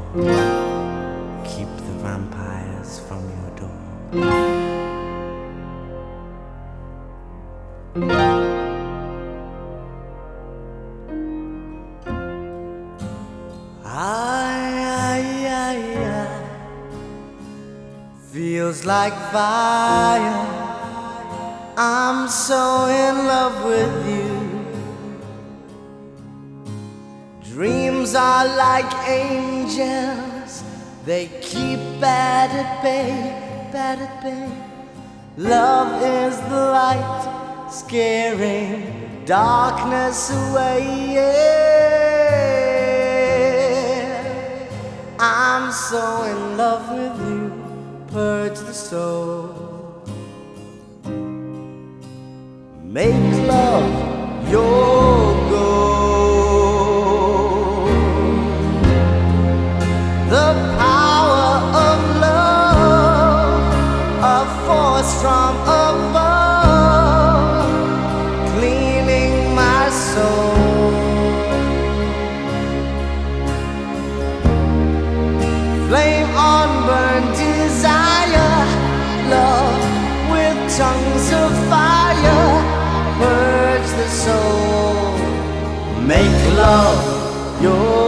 Keep the vampires from your door. Feels like fire. I'm so in love with you. Dreams are like angels, they keep bad at bay, bad at bay. Love is the light, scaring darkness away, yeah. I'm so in love with you, purge the soul. Make love your goal. The power of love, a force from above, cleaning my soul. Flame on burn desire, love with tongues of fire, purge the soul. Make love your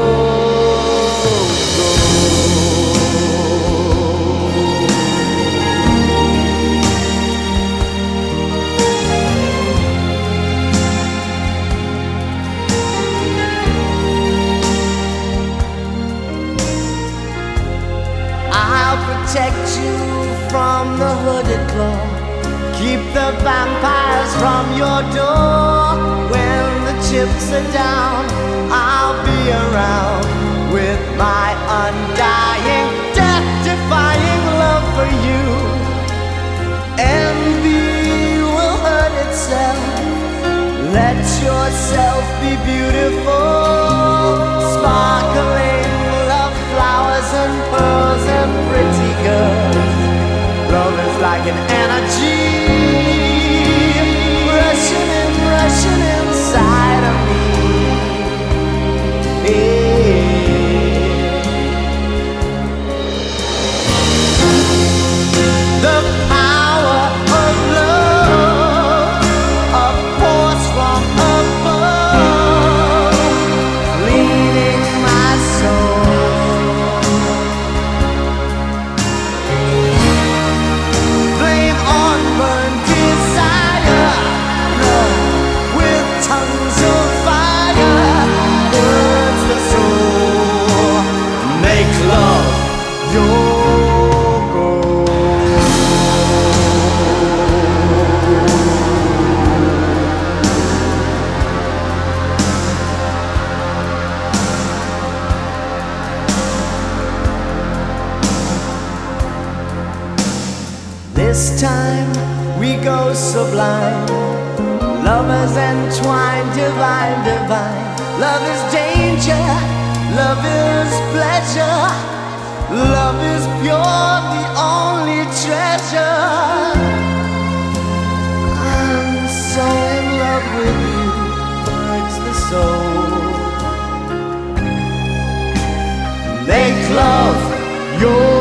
protect you from the hooded claw. Keep the vampires from your door. When the chips are down, I'll be around with my undying, death-defying love for you. Envy will hurt itself. Let yourself be beautiful, sparkling love flowers and pearls and pretty girls. Love is like an energy rushing inside of me, yeah. The power of love, a force from above, leading my soul. Flame on burn desire, love with tongues of fire, burns the soul. Make love your goal. This time we go sublime, lovers entwined, divine, divine. Love is danger, love is pleasure, love is pure, the only treasure. I'm so in love with you, purge the soul. Make love your